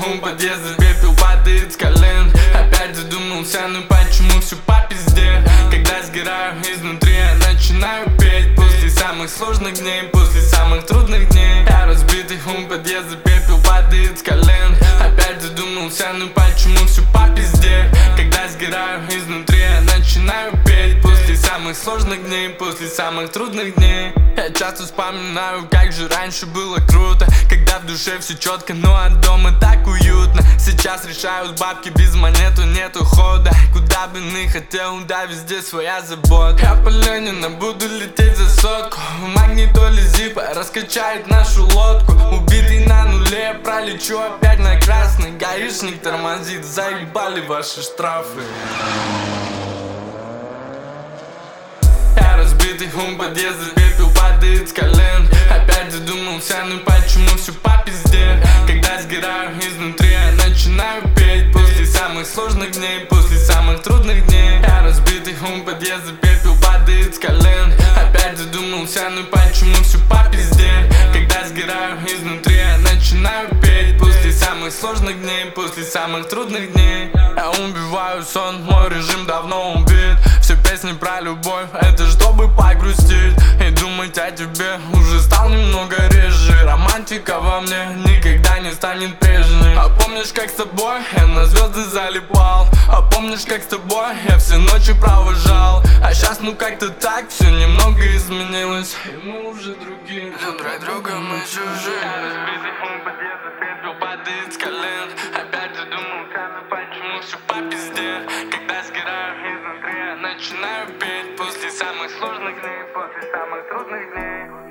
ум подъезда, пепел падает с колен. Опять задумался, ну почему все по пизде? Когда сгораю изнутри, я начинаю петь. После самых сложных дней, после самых трудных дней. Я разбитый ум подъезда, пепел падает с колен. Опять задумался, ну почему все по пизде? Когда сгораю изнутри, я начинаю петь. После самых сложных дней, после самых трудных дней. Я часто вспоминаю, как же раньше было круто, когда в душе все четко, но от дома так уютно. Сейчас решают бабки, без монету нету хода. Куда бы ни хотел, да, везде своя забота. Я по Ленина буду лететь за сотку. В магнитоле зипа раскачает нашу лодку. Убитый на нуле, пролечу опять на красный. Гаишник тормозит, заебали ваши штрафы. Я разбитый ум подъезда, пепел падает с колен. Опять задумался, ну почему все по пизде? Когда сгораю изнутри, я начинаю петь. После самых сложных дней, после самых трудных дней. Я разбитый ум подъезда, пепел падает с колен. Опять задумался, ну почему все по пизде? Когда сгораю изнутри, я начинаю петь. После самых сложных дней, после самых трудных дней. Я убиваю сон, мой режим давно убит. Все песни про любовь, это чтобы погрустить и думать о тебе уже стал немного реже. Романтика во мне никогда не станет прежней. А помнишь, как с тобой я на звезды залипал? А помнишь, как с тобой я все ночи провожал? А сейчас ну как-то так все немного изменилось, и мы уже другие, но друг друга мы чужие. Я разбитый ум подъезда, пепел падает с колен. Опять задумался, ну почему все по пизде? Когда сгораю изнутри, я начинаю петь. После самых сложных дней, после самых трудных дней.